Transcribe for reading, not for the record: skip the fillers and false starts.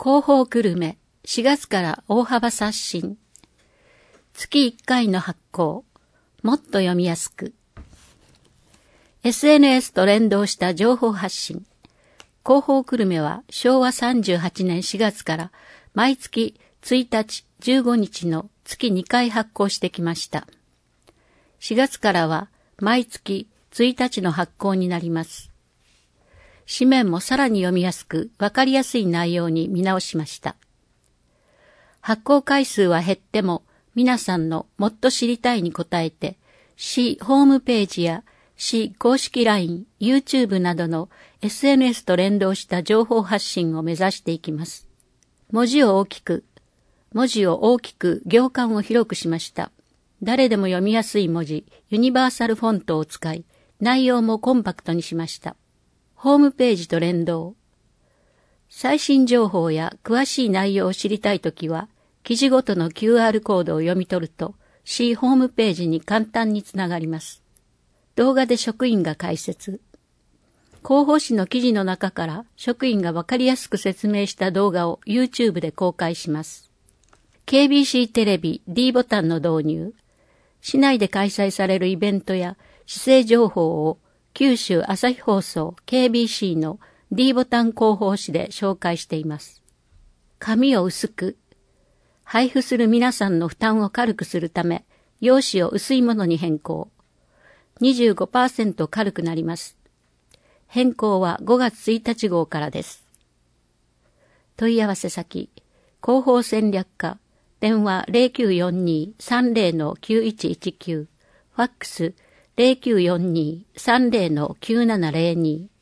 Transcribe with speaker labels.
Speaker 1: 広報久留米、4月から大幅刷新。月1回の発行。もっと読みやすく。SNS と連動した情報発信。広報久留米は昭和38年4月から毎月1日、15日の月2回発行してきました。4月からは毎月1日の発行になります。紙面もさらに読みやすく、わかりやすい内容に見直しました。発行回数は減っても、皆さんのもっと知りたいに応えて、市ホームページや市公式 LINE、YouTube などの SNS と連動した情報発信を目指していきます。文字を大きく、行間を広くしました。誰でも読みやすい文字、ユニバーサルフォントを使い、内容もコンパクトにしました。ホームページと連動。最新情報や詳しい内容を知りたいときは、記事ごとの QR コードを読み取ると、市ホームページに簡単につながります。動画で職員が解説。広報誌の記事の中から職員がわかりやすく説明した動画を YouTube で公開します。KBC テレビ D ボタンの導入。市内で開催されるイベントや市政情報を九州朝日放送 KBC の D ボタン広報誌で紹介しています。紙を薄く。配布する皆さんの負担を軽くするため、用紙を薄いものに変更。25% 軽くなります。変更は5月1日号からです。問い合わせ先、広報戦略課、電話 0942-30-9119、ファックス 0942-30-9702